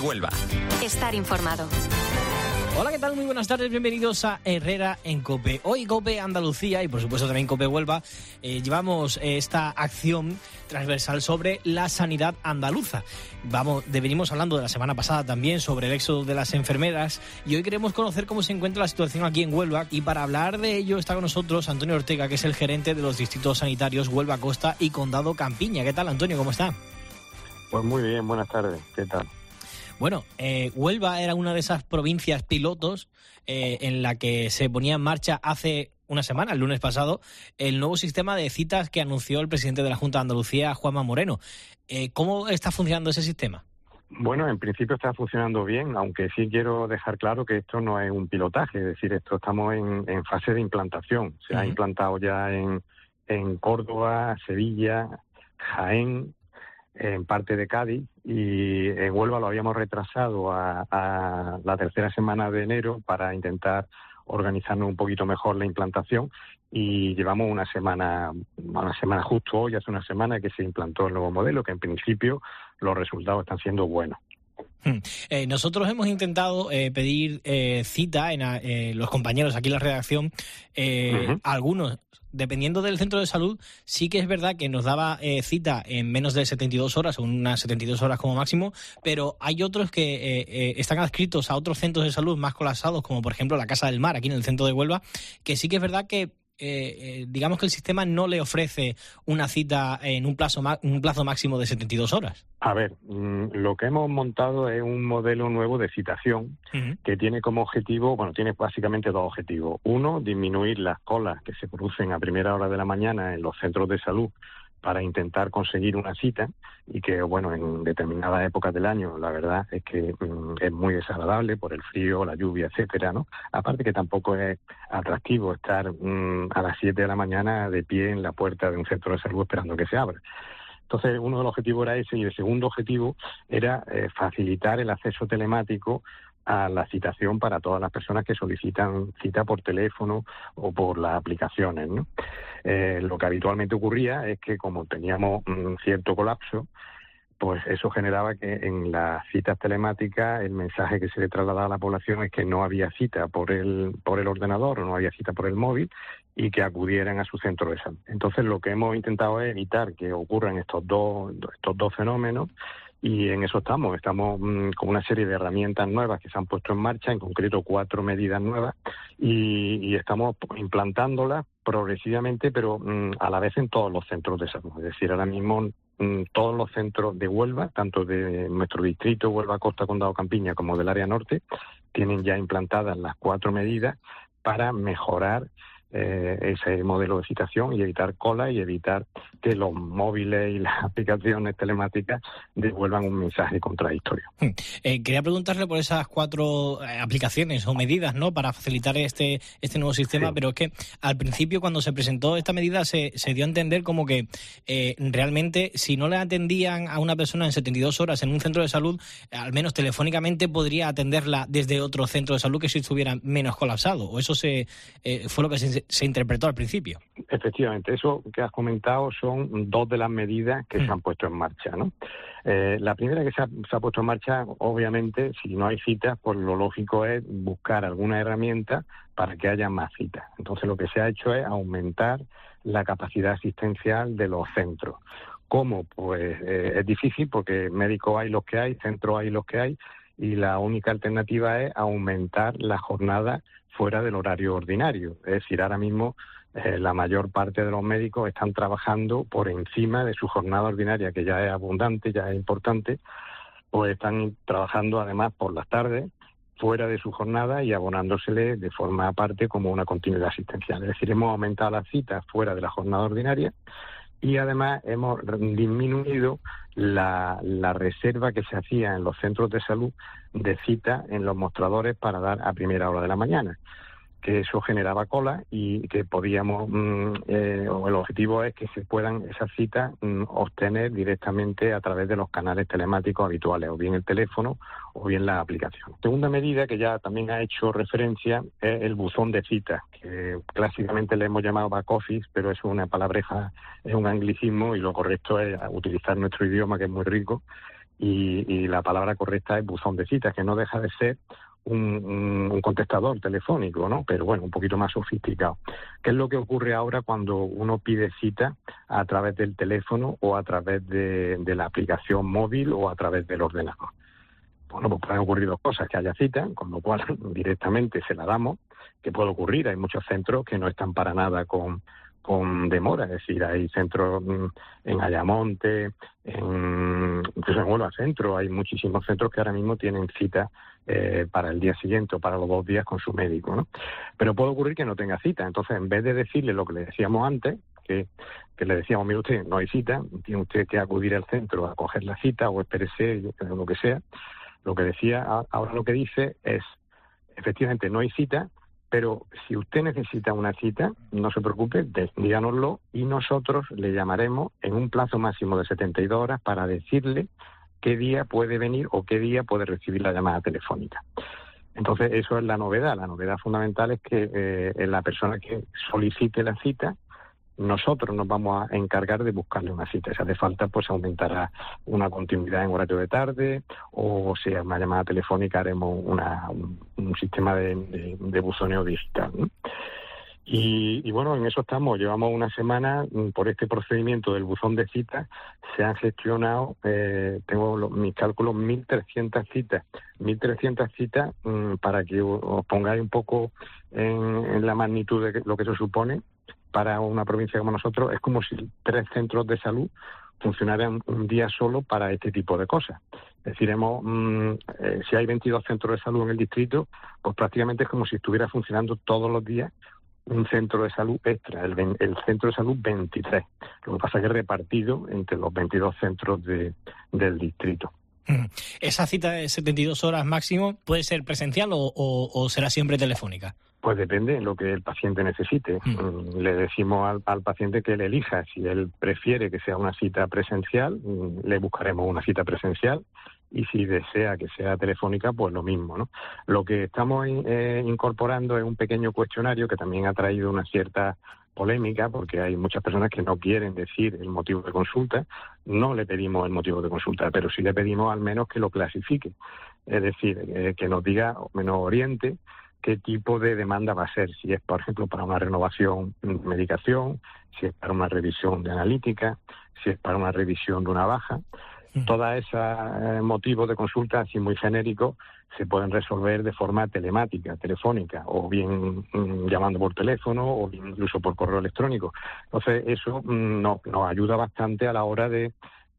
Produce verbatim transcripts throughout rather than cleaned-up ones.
Huelva. Estar informado. Hola, ¿qué tal? Muy buenas tardes, bienvenidos a Herrera en COPE. Hoy COPE Andalucía y por supuesto también COPE Huelva eh, llevamos eh, esta acción transversal sobre la sanidad andaluza. Vamos, venimos hablando de la semana pasada también sobre el éxodo de las enfermeras y hoy queremos conocer cómo se encuentra la situación aquí en Huelva, y para hablar de ello está con nosotros Antonio Ortega, que es el gerente de los distritos sanitarios Huelva Costa y Condado Campiña. ¿Qué tal, Antonio? ¿Cómo está? Pues muy bien, buenas tardes. ¿Qué tal? Bueno, eh, Huelva era una de esas provincias pilotos eh, en la que se ponía en marcha hace una semana, el lunes pasado, el nuevo sistema de citas que anunció el presidente de la Junta de Andalucía, Juanma Moreno. Eh, ¿Cómo está funcionando ese sistema? Bueno, en principio está funcionando bien, aunque sí quiero dejar claro que esto no es un pilotaje, es decir, esto estamos en, en fase de implantación. Se uh-huh. ha implantado ya en, en Córdoba, Sevilla, Jaén, en parte de Cádiz, y en Huelva lo habíamos retrasado a, a la tercera semana de enero para intentar organizarnos un poquito mejor la implantación, y llevamos una semana, una semana justo hoy, hace una semana que se implantó el nuevo modelo, que en principio los resultados están siendo buenos. Hmm. Eh, nosotros hemos intentado eh, pedir eh, cita en eh, los compañeros aquí en la redacción, eh, uh-huh. algunos, dependiendo del centro de salud, sí que es verdad que nos daba eh, cita en menos de setenta y dos horas o unas setenta y dos horas como máximo, pero hay otros que eh, eh, están adscritos a otros centros de salud más colapsados, como por ejemplo la Casa del Mar, aquí en el centro de Huelva, que sí que es verdad que Eh, eh, digamos que el sistema no le ofrece una cita en un plazo un plazo máximo de setenta y dos horas. A ver, mmm, lo que hemos montado es un modelo nuevo de citación uh-huh. que tiene como objetivo, bueno, tiene básicamente dos objetivos. Uno, disminuir las colas que se producen a primera hora de la mañana en los centros de salud para intentar conseguir una cita, y que, bueno, en determinadas épocas del año la verdad es que mmm, es muy desagradable por el frío, la lluvia, etcétera, ¿no? Aparte que tampoco es atractivo estar mmm, a las siete de la mañana de pie en la puerta de un centro de salud esperando que se abra. Entonces, uno de los objetivos era ese, y el segundo objetivo era eh, facilitar el acceso telemático a la citación para todas las personas que solicitan cita por teléfono o por las aplicaciones, ¿no? Eh, lo que habitualmente ocurría es que, como teníamos un cierto colapso, pues eso generaba que en las citas telemáticas el mensaje que se le trasladaba a la población es que no había cita por el por el ordenador o no había cita por el móvil, y que acudieran a su centro de salud. Entonces, lo que hemos intentado es evitar que ocurran estos dos estos dos fenómenos, y en eso estamos. Estamos mmm, con una serie de herramientas nuevas que se han puesto en marcha, en concreto cuatro medidas nuevas, y, y estamos implantándolas progresivamente, pero mmm, a la vez en todos los centros de salud. Es decir, ahora mismo mmm, todos los centros de Huelva, tanto de nuestro distrito, Huelva Costa, Condado Campiña, como del área norte, tienen ya implantadas las cuatro medidas para mejorar Eh, ese modelo de citación y evitar cola, y evitar que los móviles y las aplicaciones telemáticas devuelvan un mensaje contradictorio. Eh, quería preguntarle por esas cuatro eh, aplicaciones o medidas, ¿no?, para facilitar este este nuevo sistema, sí. Pero es que al principio, cuando se presentó esta medida, se, se dio a entender como que eh, realmente, si no le atendían a una persona en setenta y dos horas en un centro de salud, al menos telefónicamente podría atenderla desde otro centro de salud que si estuviera menos colapsado, o eso se eh, fue lo que se se interpretó al principio. Efectivamente, eso que has comentado son dos de las medidas que mm. se han puesto en marcha, ¿no? Eh, la primera que se ha, se ha puesto en marcha, obviamente, si no hay citas, pues lo lógico es buscar alguna herramienta para que haya más citas. Entonces, lo que se ha hecho es aumentar la capacidad asistencial de los centros. ¿Cómo? Pues eh, es difícil, porque médicos hay los que hay, centros hay los que hay, y la única alternativa es aumentar la jornada fuera del horario ordinario. Es decir, ahora mismo eh, la mayor parte de los médicos están trabajando por encima de su jornada ordinaria, que ya es abundante, ya es importante, pues están trabajando además por las tardes, fuera de su jornada, y abonándosele de forma aparte como una continuidad asistencial. Es decir, hemos aumentado las citas fuera de la jornada ordinaria, y además hemos disminuido la, la reserva que se hacía en los centros de salud de cita en los mostradores para dar a primera hora de la mañana, que eso generaba cola, y que podíamos, mmm, eh, o el objetivo es que se puedan esas citas mmm, obtener directamente a través de los canales telemáticos habituales, o bien el teléfono o bien la aplicación. Segunda medida, que ya también ha hecho referencia, es el buzón de citas, que clásicamente le hemos llamado back office, pero es una palabreja, es un anglicismo, y lo correcto es utilizar nuestro idioma, que es muy rico, y, y la palabra correcta es buzón de citas, que no deja de ser un, un, un contestador telefónico, ¿no? Pero bueno, un poquito más sofisticado. ¿Qué es lo que ocurre ahora cuando uno pide cita a través del teléfono o a través de, de la aplicación móvil o a través del ordenador? Bueno, pues pueden ocurrir dos cosas, que haya cita, con lo cual directamente se la damos, que puede ocurrir. Hay muchos centros que no están para nada con, con demora, es decir, hay centros en Ayamonte, en, incluso en Huelva Centro, hay muchísimos centros que ahora mismo tienen cita eh, para el día siguiente o para los dos días con su médico, ¿no? Pero puede ocurrir que no tenga cita, entonces en vez de decirle lo que le decíamos antes, que, que le decíamos, mire usted, no hay cita, tiene usted que acudir al centro a coger la cita o espérese, lo que sea. Lo que decía, ahora lo que dice es, efectivamente, no hay cita, pero si usted necesita una cita, no se preocupe, díganoslo y nosotros le llamaremos en un plazo máximo de setenta y dos horas para decirle qué día puede venir o qué día puede recibir la llamada telefónica. Entonces, eso es la novedad. La novedad fundamental es que eh, la persona que solicite la cita, nosotros nos vamos a encargar de buscarle una cita. Si hace falta, pues aumentará una continuidad en horario de tarde, o si es una llamada telefónica haremos una, un, un sistema de, de, de buzoneo digital, ¿no? Y, y bueno, en eso estamos. Llevamos una semana por este procedimiento del buzón de citas. Se han gestionado, eh, tengo los, mis cálculos, mil trescientas citas. mil trescientas citas, mmm, para que os pongáis un poco en, en la magnitud de lo que eso supone. Para una provincia como nosotros es como si tres centros de salud funcionaran un día solo para este tipo de cosas. Es decir, hemos, mmm, eh, si hay veintidós centros de salud en el distrito, pues prácticamente es como si estuviera funcionando todos los días un centro de salud extra, el, el centro de salud veintitrés. Lo que pasa es que es repartido entre los veintidós centros de, del distrito. ¿Esa cita de setenta y dos horas máximo puede ser presencial o, o, o será siempre telefónica? Pues depende de lo que el paciente necesite. Mm. Le decimos al, al paciente que él elija. Si él prefiere que sea una cita presencial, le buscaremos una cita presencial. Y si desea que sea telefónica, pues lo mismo, ¿no? Lo que estamos eh, incorporando es un pequeño cuestionario que también ha traído una cierta polémica, porque hay muchas personas que no quieren decir el motivo de consulta. No le pedimos el motivo de consulta, pero sí le pedimos al menos que lo clasifique. Es decir, eh, que nos diga o nos oriente qué tipo de demanda va a ser, si es, por ejemplo, para una renovación de medicación, si es para una revisión de analítica, si es para una revisión de una baja. Mm. Todos esos eh, motivos de consulta, así muy genéricos, se pueden resolver de forma telemática, telefónica, o bien mm, llamando por teléfono, o bien incluso por correo electrónico. Entonces, eso mm, no, nos ayuda bastante a la hora de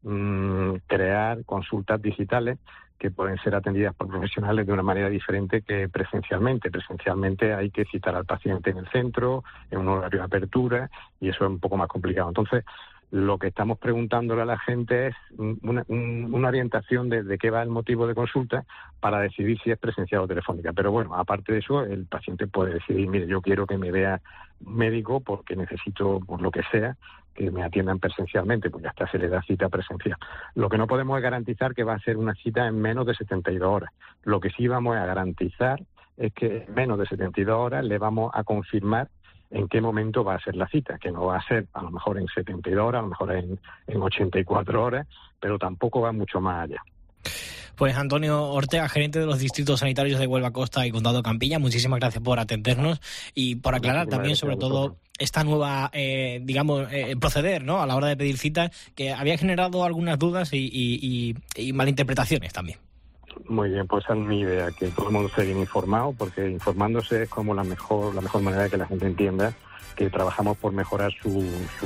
mm, crear consultas digitales que pueden ser atendidas por profesionales de una manera diferente que presencialmente. Presencialmente hay que citar al paciente en el centro, en un horario de apertura, y eso es un poco más complicado. Entonces, lo que estamos preguntándole a la gente es una, una orientación de, de qué va el motivo de consulta para decidir si es presencial o telefónica. Pero bueno, aparte de eso, el paciente puede decidir, mire, yo quiero que me vea médico porque necesito, por lo que sea, que me atiendan presencialmente, pues ya está, se le da cita presencial. Lo que no podemos es garantizar que va a ser una cita en menos de setenta y dos horas. Lo que sí vamos a garantizar es que en menos de setenta y dos horas le vamos a confirmar en qué momento va a ser la cita, que no va a ser a lo mejor en setenta y dos horas, a lo mejor en, en ochenta y cuatro horas, pero tampoco va mucho más allá. Pues Antonio Ortega, gerente de los distritos sanitarios de Huelva Costa y Condado Campiña, muchísimas gracias por atendernos y por aclarar también, sobre todo, esta nueva, eh, digamos, eh, proceder, ¿no?, a la hora de pedir citas, que había generado algunas dudas y, y, y, y malinterpretaciones también. Muy bien, pues esa es mi idea, que todo el mundo esté bien informado, porque informándose es como la mejor la mejor manera de que la gente entienda que trabajamos por mejorar su,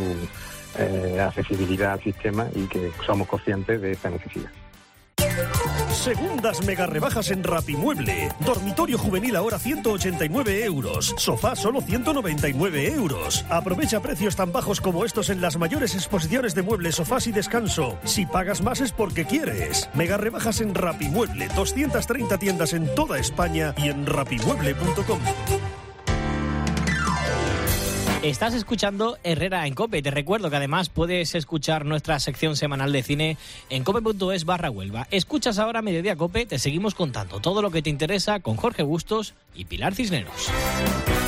su eh, accesibilidad al sistema y que somos conscientes de esa necesidad. Segundas mega rebajas en Rapimueble. Dormitorio juvenil ahora ciento ochenta y nueve euros. Sofá solo ciento noventa y nueve euros. Aprovecha precios tan bajos como estos en las mayores exposiciones de muebles, sofás y descanso. Si pagas más es porque quieres. Mega rebajas en Rapimueble. doscientas treinta tiendas en toda España y en rapimueble punto com. Estás escuchando Herrera en COPE. Te recuerdo que además puedes escuchar nuestra sección semanal de cine en cope.es barra Huelva. Escuchas ahora Mediodía COPE, te seguimos contando todo lo que te interesa con Jorge Bustos y Pilar Cisneros.